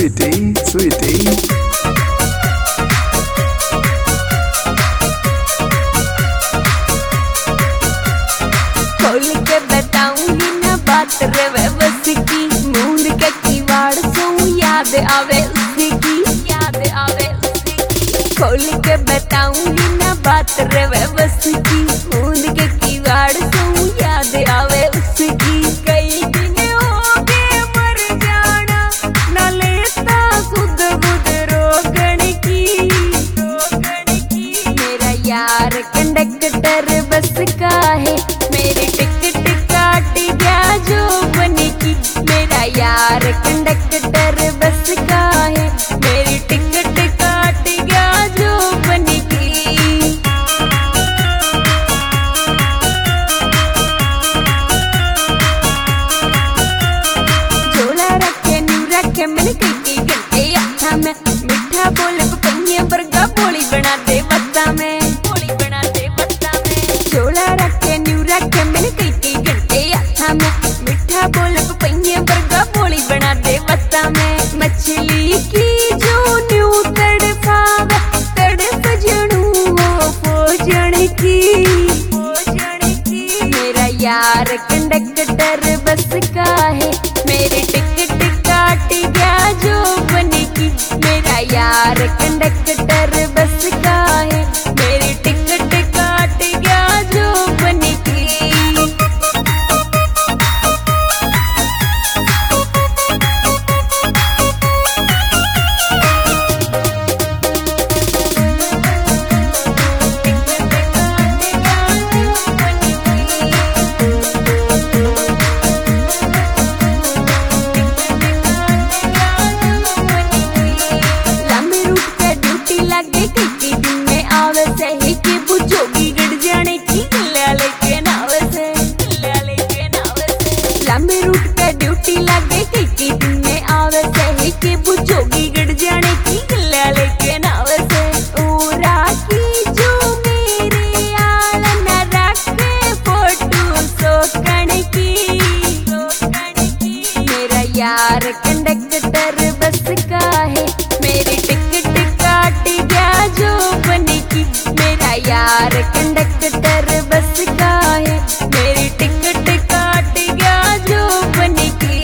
sweetie, sweetie. खोल के बताऊंगी ना बात रे बस की, मूंद के किवाड़ सो याद आवे उसकी, याद आवे उसकी। खोल के बताऊंगी ना बात रे बस की, मूंद के किवाड़ सो याद आवे उसकी। कई दिन हो गए मर जाना, न लेता खुद खुद रोकण की, रोकण की। मेरा यार कंडक्टर बस का है, मेरी टिकट काट गया जो बनी की। मेरा यार कंडक्टर बस का है, मेरी टिकट काट गया जो बनी की। झोला रखे न्यू रखे मैंने कई घंटे आखा में, मीठा बोले पपैया बरगा बोली बना दे बत्ता में, बोली बना दे बत्ता में। झोला रखे न्यू रखे मैंने कई घंटे आखा में, मीठा बोले पपैया बरगा बोली बना दे बत्ता में। मछली की जो न्यू तड़पावे, तड़प जनू हो भोजन की, भोजन की। मेरा यार कंडक्टर बस का है, मेरी टिकट काट गया जो बनी की। मेरा यार कंडक्टर बस का है, मेरी टिकट काट गया जो बनी की। लगे कई दिन में आवे सही के बुझोगी गड़ जाने की, ला लेके नावे से, ला लेके नावे से। लंबे रूट पे ड्यूटी लगे कई दिन में आवे सही के बुझोगी गड़ जाने की, ला लेके नावे से। उरा की जो मेरे आल न रखे फोटो सोकण की, सोकण की। मेरा यार कंडक्टर बस का है, मेरी टिकट काट गया जो बनी की। मेरा यार कंडक्टर बस का है, मेरी टिकट काट गया जो बनी की।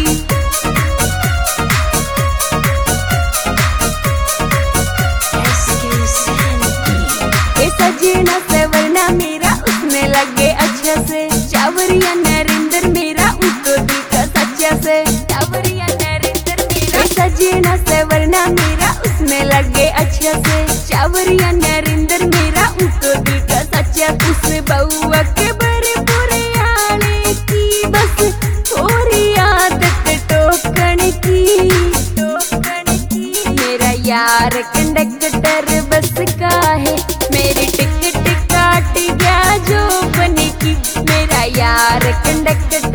ये सजना से वरना मेरा उसने लगे अच्छा से, चावरिया नरेंद्र मेरा उनको दिखा सच्चा से, चावरिया नरेंद्र मेरा। सजना से वरना मेरा उसमें लगे अच्छा से, चावरिया नरेंद्र मेरा उनको दिखा सच्चा। उस बउआ के बड़े बुरे आने की, बस थोड़ी आदत टोकन की, टोकन की। मेरा यार कंडक्टर बस का है, मेरी टिकट काट गया जो बनी की। मेरा यार कंडक्टर